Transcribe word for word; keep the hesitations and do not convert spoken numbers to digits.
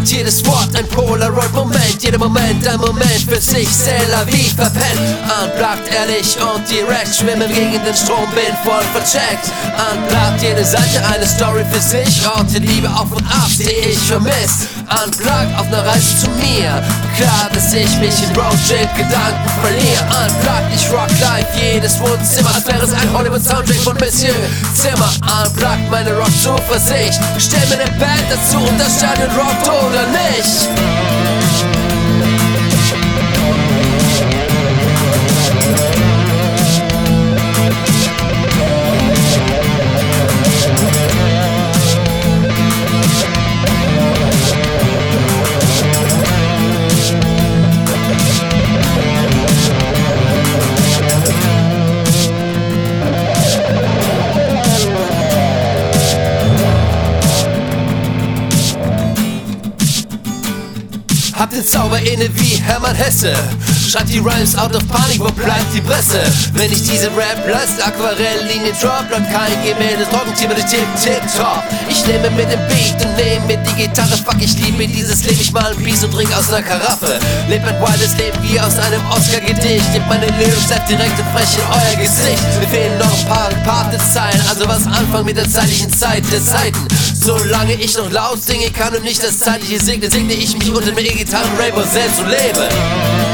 Unplugged, jedes Wort ein Polaroid-Moment, jeder Moment ein Moment für sich, c'est la vie verpennt. Unplugged, ehrlich und direkt, schwimmen gegen den Strom, bin voll vercheckt. Unplugged, jede Seite eine Story für sich, Orte, Liebe auf und ab, die ich vermisst. Unplugged, auf ner Reise zu mir, klar, dass ich mich in Roadtrip-Gedanken verliere. Unplugged, ich rock live, jedes Wohnzimmer, als wäre es ein Hollywood-Soundtrack von Monsieur Zimmer. Unplugged, meine Rock-Zuversicht, stell mir ne Band dazu und das Stadion rockt oder nicht. Hab den Zauber inne wie Hermann Hesse, schreibt die Rhymes out of Panik, wo bleibt die Presse? Wenn ich diese Rap-Last Aquarelllinie drop, bleibt kein Gemälde, Trockentier mit Tipp, Tipp, Top. Ich nehme mit dem Beat und nehme mit die Gitarre, fuck, ich liebe dieses Leben, ich mal ein Bies und trink aus ner Karaffe. Leb ein wildes Leben wie aus einem Oscar-Gedicht, gib meine Lyrics direkt und frech in euer Gesicht. Mir fehlen noch ein paar Partezeilen, also was anfangen mit der zeitlichen Zeit der Zeiten. Solange ich noch laut singe kann und nicht das zeitliche segne, segne ich mich unter dem E-Gitarren Rainbow selbst zu leben.